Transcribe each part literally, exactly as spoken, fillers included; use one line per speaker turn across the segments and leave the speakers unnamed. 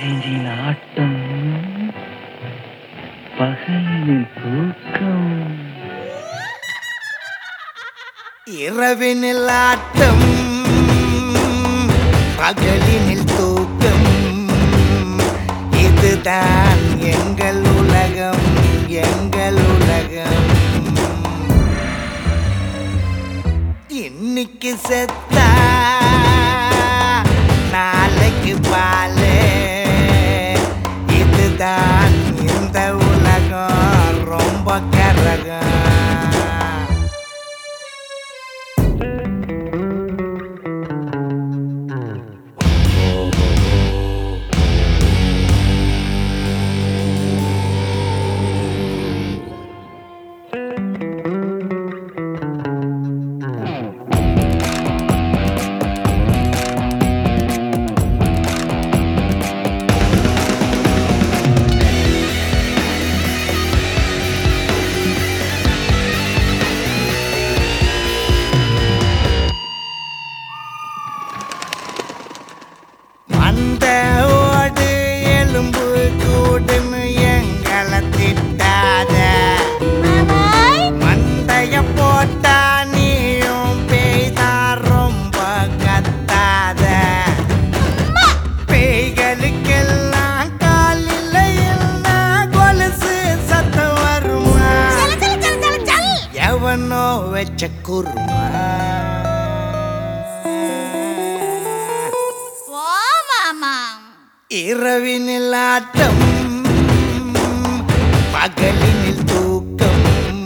நெஞ்சின் ஆட்டம் பகலின் தூக்கம்
இரவினில் ஆட்டம் பகலினில் தூக்கம் இதுதான் எங்கள் உலகம் எங்கள் உலகம். இன்னைக்கு செத்தா நாளைக்கு பாலே இதுதான் இந்த உலகம் ரொம்ப கரகம். அந்த ஓடு எலும்பு கூடுன்னு எங்களை திட்டாத, மந்தைய போட்டா நீயும் பெய்தா ரொம்ப கத்தாத. பேய்களுக்கெல்லாம் காலில் இல்லா கொலுசு சத்தம் வருமா, எவனோ வச்ச குருமா. இரவினில் ஆட்டம் பகலினில் தூக்கம்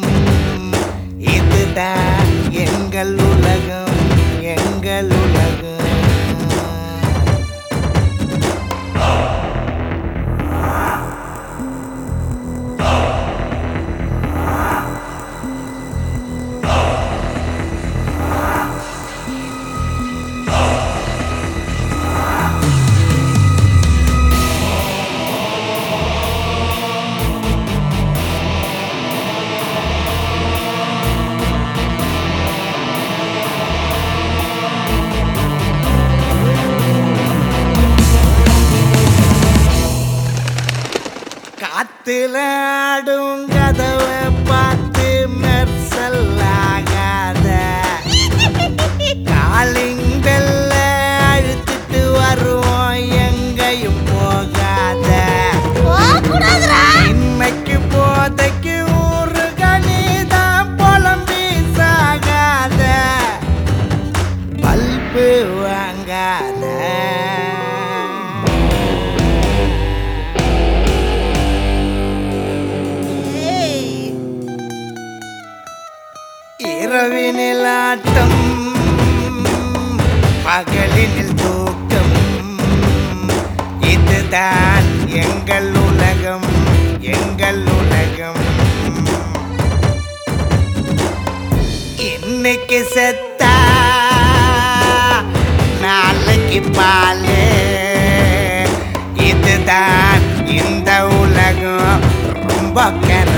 இதுதான் எங்கள் உலகம் எங்கள் உலகம். காத்துல ஆடும் கதவை பார்த்து மெர்சல் ஆகாத, காலிங் பெல்ல அழுத்திட்டு வருவோம் எங்கேயும் போகாத. இன்னைக்கு போதைக்கு ஊரு கணிதான் புலம்பி சாகாத, பல்பு வாங்காத. இரவினில் ஆட்டம் பகலினில் தூக்கம் இதுதான் எங்கள் உலகம் எங்கள் உலகம். இன்னைக்கு செத்தா நாளைக்கு பாலே இதுதான் இந்த உலகம் ரொம்ப கர